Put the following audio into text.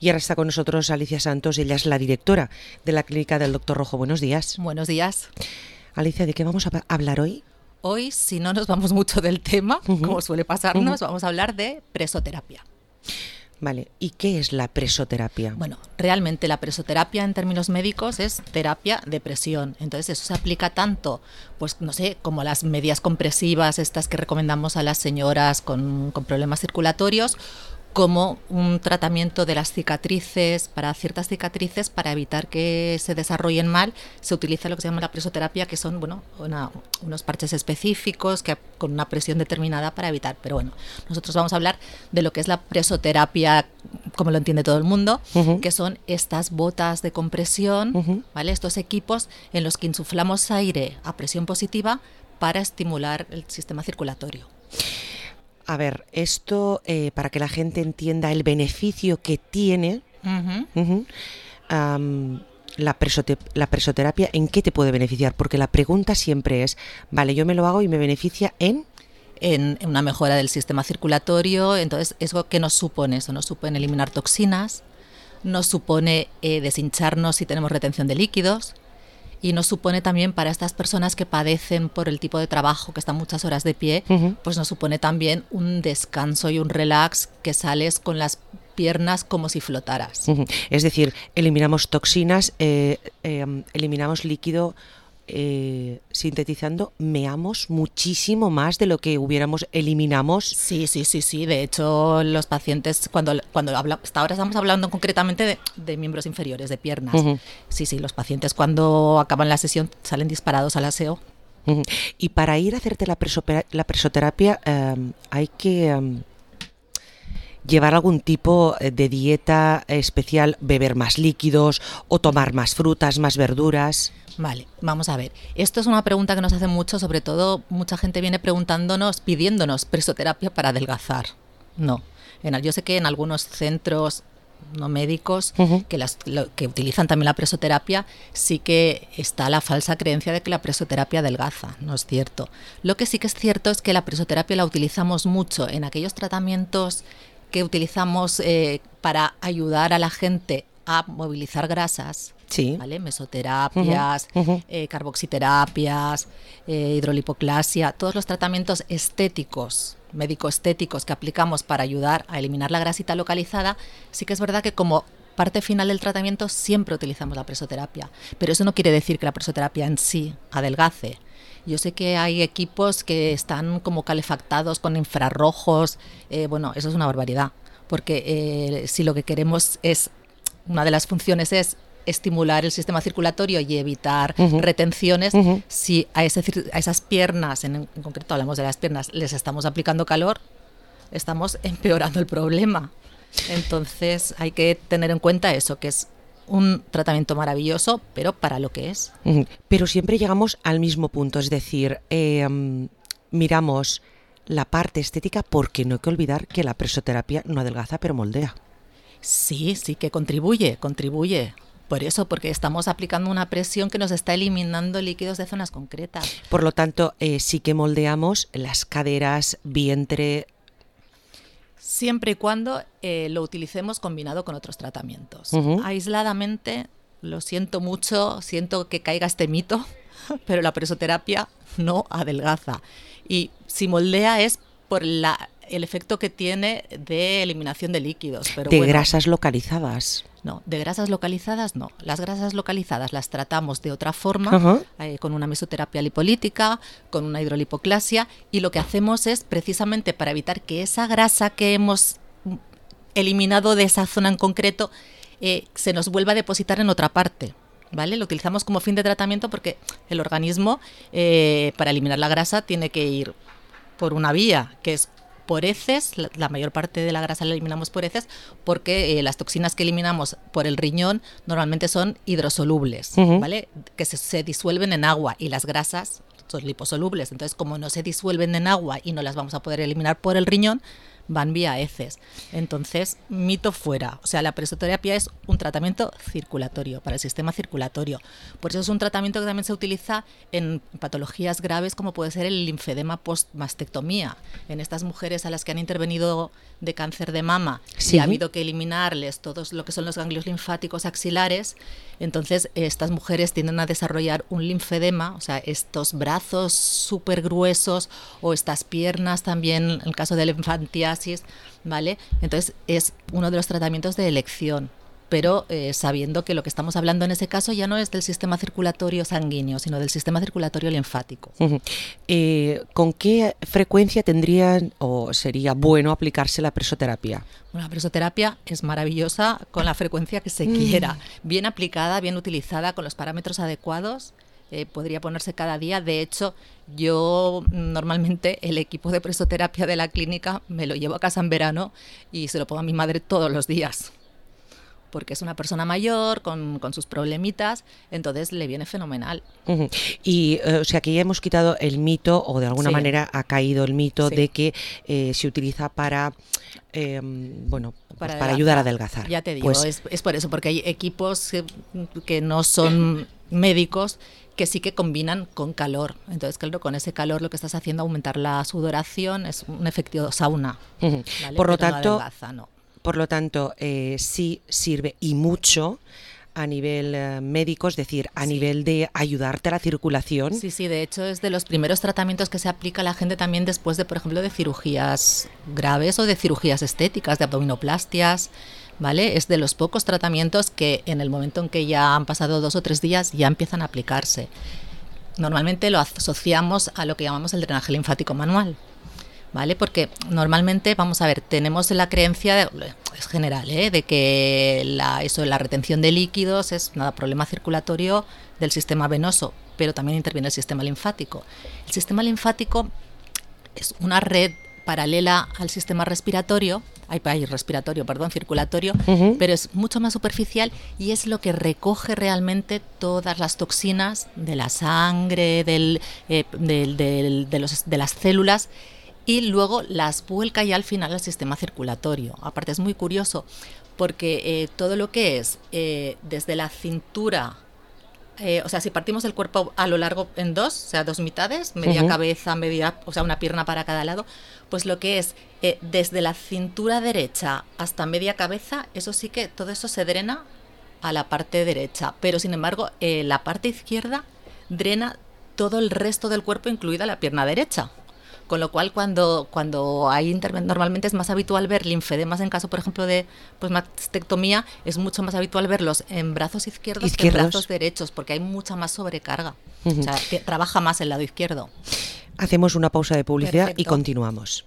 Y ahora está con nosotros Alicia Santos, ella es la directora de la clínica del Doctor Rojo. Buenos días. Buenos días. Alicia, ¿de qué vamos a hablar hoy? Hoy, si no nos vamos mucho del tema, como suele pasarnos, vamos a hablar de presoterapia. Vale, ¿y qué es la presoterapia? Bueno, realmente la presoterapia en términos médicos es terapia de presión. Entonces eso se aplica tanto, pues no sé, como las medias compresivas, estas que recomendamos a las señoras con problemas circulatorios, como un tratamiento de las cicatrices, para ciertas cicatrices, para evitar que se desarrollen mal, se utiliza lo que se llama la presoterapia, que son unos parches específicos que con una presión determinada para evitar. Pero bueno, nosotros vamos a hablar de lo que es la presoterapia, como lo entiende todo el mundo, que son estas botas de compresión, ¿vale? Estos equipos en los que insuflamos aire a presión positiva para estimular el sistema circulatorio. A ver, esto para que la gente entienda el beneficio que tiene la presoterapia, ¿en qué te puede beneficiar? Porque la pregunta siempre es, vale, yo me lo hago y me beneficia en una mejora del sistema circulatorio. Entonces, ¿eso qué nos supone? Eso nos supone eliminar toxinas, nos supone deshincharnos si tenemos retención de líquidos. Y nos supone también para estas personas que padecen por el tipo de trabajo, que están muchas horas de pie, pues nos supone también un descanso y un relax, que sales con las piernas como si flotaras. Es decir, eliminamos toxinas, eliminamos líquido, sintetizando, meamos muchísimo más de lo que eliminamos. Sí. De hecho, los pacientes, cuando hasta ahora estamos hablando concretamente de miembros inferiores, de piernas. Sí, los pacientes cuando acaban la sesión salen disparados al aseo. Y para ir a hacerte la presoterapia hay que llevar algún tipo de dieta especial, beber más líquidos o tomar más frutas, más verduras. Vale, vamos a ver. Esto es una pregunta que nos hacen mucho, sobre todo mucha gente viene pidiéndonos presoterapia para adelgazar. No. Yo sé que en algunos centros no médicos que utilizan también la presoterapia, sí que está la falsa creencia de que la presoterapia adelgaza. No es cierto. Lo que sí que es cierto es que la presoterapia la utilizamos mucho en aquellos tratamientos que utilizamos para ayudar a la gente a movilizar grasas. Sí. ¿Vale? Mesoterapias, carboxiterapias, hidrolipoclasia, todos los tratamientos estéticos, médico-estéticos que aplicamos para ayudar a eliminar la grasita localizada. Sí que es verdad que como parte final del tratamiento siempre utilizamos la presoterapia, pero eso no quiere decir que la presoterapia en sí adelgace. Yo sé que hay equipos que están como calefactados con infrarrojos. Bueno, eso es una barbaridad, porque si lo que queremos es, una de las funciones es estimular el sistema circulatorio y evitar retenciones, si a esas piernas, en concreto hablamos de las piernas, les estamos aplicando calor, estamos empeorando el problema. Entonces hay que tener en cuenta eso, que es un tratamiento maravilloso, pero para lo que es. Pero siempre llegamos al mismo punto, es decir, miramos la parte estética, porque no hay que olvidar que la presoterapia no adelgaza, pero moldea. Sí que contribuye. Por eso, porque estamos aplicando una presión que nos está eliminando líquidos de zonas concretas. Por lo tanto, sí que moldeamos las caderas, vientre. Siempre y cuando lo utilicemos combinado con otros tratamientos. Aisladamente, lo siento mucho, siento que caiga este mito, pero la presoterapia no adelgaza. Y si moldea es por el efecto que tiene de eliminación de líquidos. Pero grasas localizadas. No, de grasas localizadas no. Las grasas localizadas las tratamos de otra forma, con una mesoterapia lipolítica, con una hidrolipoclasia, y lo que hacemos es precisamente para evitar que esa grasa que hemos eliminado de esa zona en concreto se nos vuelva a depositar en otra parte. ¿Vale? Lo utilizamos como fin de tratamiento porque el organismo, para eliminar la grasa, tiene que ir por una vía, que es por heces. La mayor parte de la grasa la eliminamos por heces, porque las toxinas que eliminamos por el riñón normalmente son hidrosolubles, ¿vale? Que se disuelven en agua, y las grasas son liposolubles. Entonces, como no se disuelven en agua y no las vamos a poder eliminar por el riñón, van vía heces. Entonces, mito fuera. O sea, la presoterapia es un tratamiento circulatorio, para el sistema circulatorio. Por eso es un tratamiento que también se utiliza en patologías graves como puede ser el linfedema post-mastectomía. En estas mujeres a las que han intervenido de cáncer de mama, sí, y ha habido que eliminarles todos lo que son los ganglios linfáticos axilares, entonces estas mujeres tienden a desarrollar un linfedema, o sea, estos brazos súper gruesos o estas piernas también, en el caso de la linfantiasis, ¿vale? Entonces es uno de los tratamientos de elección, pero sabiendo que lo que estamos hablando en ese caso ya no es del sistema circulatorio sanguíneo, sino del sistema circulatorio linfático. ¿Con qué frecuencia tendrían o sería bueno aplicarse la presoterapia? Bueno, la presoterapia es maravillosa con la frecuencia que se quiera, bien aplicada, bien utilizada, con los parámetros adecuados. Podría ponerse cada día. De hecho, yo normalmente el equipo de presoterapia de la clínica me lo llevo a casa en verano y se lo pongo a mi madre todos los días, porque es una persona mayor con sus problemitas, entonces le viene fenomenal. Y o sea que ya hemos quitado el mito, o de alguna manera ha caído el mito de que se utiliza para para ayudar a adelgazar. Ya te digo, pues, es por eso, porque hay equipos que no son médicos que sí que combinan con calor. Entonces, claro, con ese calor lo que estás haciendo es aumentar la sudoración, es un efecto sauna. ¿Vale? Por lo tanto, no adelgaza, no. Por lo tanto, sí sirve y mucho a nivel médico, es decir, a nivel de ayudarte a la circulación. Sí, de hecho es de los primeros tratamientos que se aplica a la gente también después de, por ejemplo, de cirugías graves o de cirugías estéticas, de abdominoplastias, ¿vale? Es de los pocos tratamientos que en el momento en que ya han pasado 2 o 3 días ya empiezan a aplicarse. Normalmente lo asociamos a lo que llamamos el drenaje linfático manual, ¿vale? Porque normalmente, vamos a ver, tenemos la creencia, es general, de que la retención de líquidos es problema circulatorio del sistema venoso, pero también interviene el sistema linfático. El sistema linfático es una red paralela al sistema circulatorio, pero es mucho más superficial y es lo que recoge realmente todas las toxinas de la sangre, de las células, y luego las vuelca ya al final al sistema circulatorio. Aparte es muy curioso porque todo lo que es desde la cintura, o sea, si partimos el cuerpo a lo largo en 2, o sea, 2 mitades, media cabeza, o sea, una pierna para cada lado, pues lo que es desde la cintura derecha hasta media cabeza, eso sí que todo eso se drena a la parte derecha, pero sin embargo la parte izquierda drena todo el resto del cuerpo, incluida la pierna derecha. Con lo cual, cuando hay normalmente es más habitual ver linfedemas en caso, por ejemplo, de mastectomía, es mucho más habitual verlos en brazos izquierdos que en brazos derechos, porque hay mucha más sobrecarga. O sea, que trabaja más el lado izquierdo. Hacemos una pausa de publicidad. Perfecto. Y continuamos.